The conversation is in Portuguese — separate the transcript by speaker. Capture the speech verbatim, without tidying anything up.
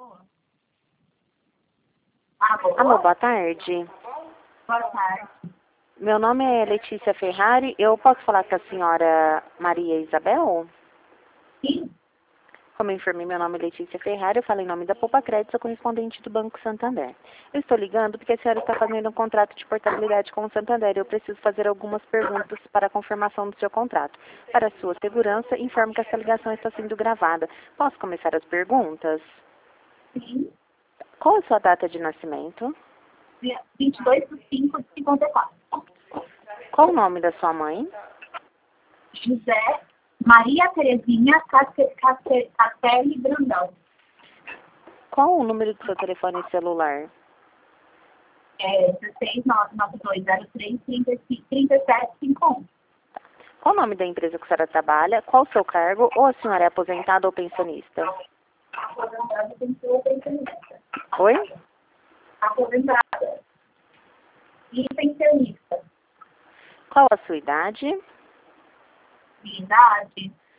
Speaker 1: Alô?
Speaker 2: Alô, boa tarde.
Speaker 1: Boa tarde.
Speaker 2: Meu nome é Letícia Ferrari. Eu posso falar com a senhora Maria Isabel?
Speaker 1: Sim?
Speaker 2: Como eu informei, meu nome é Letícia Ferrari. Eu falo em nome da Poupa Crédito, sou correspondente do Banco Santander. Eu estou ligando porque a senhora está fazendo um contrato de portabilidade com o Santander. Eu preciso fazer algumas perguntas para a confirmação do seu contrato. Para sua segurança, informo que essa ligação está sendo gravada. Posso começar as perguntas?
Speaker 1: Sim.
Speaker 2: Qual a sua data de nascimento?
Speaker 1: Dia vinte e dois de cinco de cinquenta e quatro.
Speaker 2: Qual o nome da sua mãe?
Speaker 1: José Maria Terezinha Casse- Casse- Casselli Brandão.
Speaker 2: Qual o número do seu telefone celular?
Speaker 1: É dezesseis nove nove dois zero três trinta e sete cinquenta e um.
Speaker 2: Qual o nome da empresa que a senhora trabalha? Qual o seu cargo? Ou a senhora é aposentada ou pensionista?
Speaker 1: Aposentada tem que ser pensionista.
Speaker 2: Oi?
Speaker 1: Aposentada. E pensionista.
Speaker 2: Qual a sua idade?
Speaker 1: Minha idade